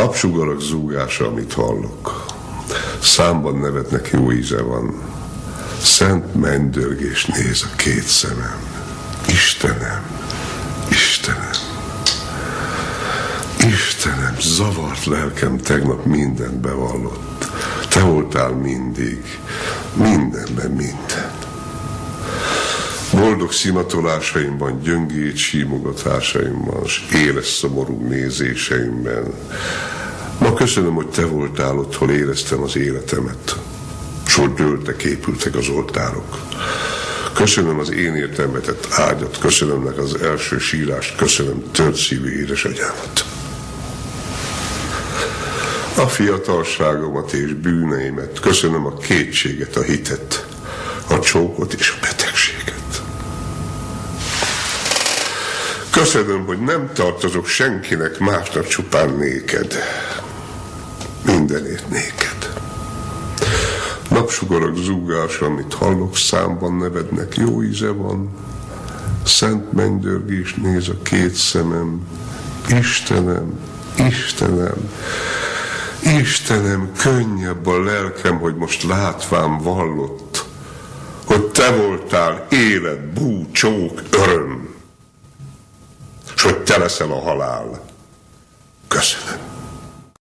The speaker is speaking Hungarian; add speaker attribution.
Speaker 1: Napsugarak zúgása, amit hallok. Számban nevetnek, jó íze van. Szent mennydörgés néz a két szemem. Istenem, Istenem, Istenem, zavart lelkem tegnap mindent bevallott. Te voltál mindig, mindenben minden. Boldog szimatolásaimban, gyöngét símogatásaimban, s éles szomorú nézéseimben. Ma köszönöm, hogy te voltál ott, hol éreztem az életemet. S hogy dőltek, épültek az oltárok. Köszönöm az én értelmetett ágyat, köszönöm nek az első sírást, köszönöm tört szívű édesanyámat. A fiatalságomat és bűneimet, köszönöm a kétséget, a hitet, a csókot és a betegséget. Köszönöm, hogy nem tartozok senkinek másnak, csupán néked. Mindenért néked. Napsugarak zúgása, amit hallok, számban nevednek, jó íze van. Szent mennydörgés néz a két szemem. Istenem, Istenem, Istenem, könnyebb a lelkem, hogy most látván vallott, hogy te voltál élet, bú, csók, öröm, és hogy te leszel a halál. Köszönöm.